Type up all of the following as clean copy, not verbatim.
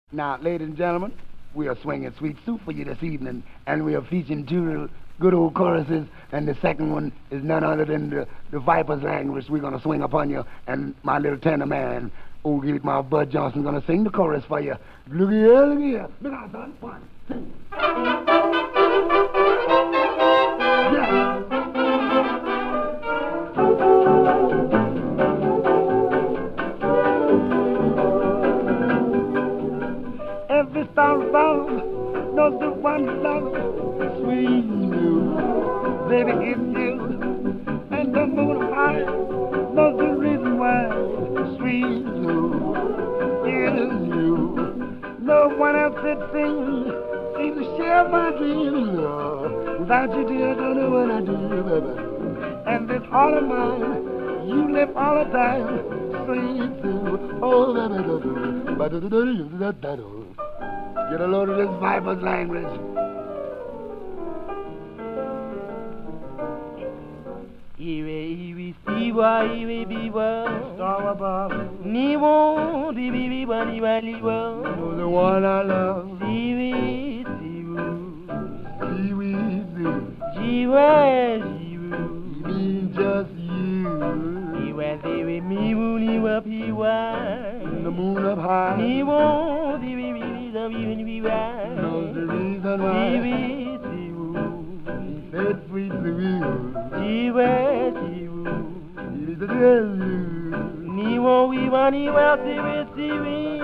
Now, ladies and gentlemen, we are swinging sweet soup for you this evening, and we are featuring two good old choruses, and the second one is none other than the Viper's language. We're going to swing upon you, and my little tenor man, old Gillick Mouth Bud Johnson, going to sing the chorus for you. Look here, look here. Look out, son. One, two. Yeah. Every star above knows the one you love, sweet you, baby, it's you. And the moon high knows the reason why, sweet you, is you. No one else it seems to share my dreams. Without you, dear, I don't know what I do, baby. And this heart of mine, you live all the time, sweet you. Oh, get a load of this Viper's language. Iwe siwa iwe biwa Star above, ni wo di bi bali bali wo you're the one I love. siwi siwu Seaweed, jiwe jiwu you mean just you. iwe siwi mi wu ni wa piwa The moon up high ni wo di bi da bi ni wa knows the reason why. siwi siwu He said, sweet Louise, jiwe jiwu he said, yes, you. ni wo wi wa ni wa siwi siwi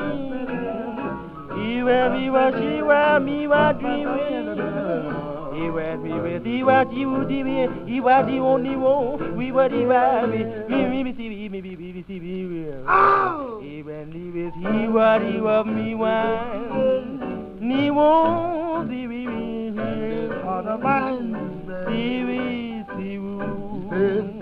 iwe mi wa shi wa mi wa dreaming iwe mi we di wa di wu di mi iwa di wo ni wo wi wa di wa mi si mi si Oh! iwe ni we si wa di wa mi wa ni wo di On the mind, si wu he said,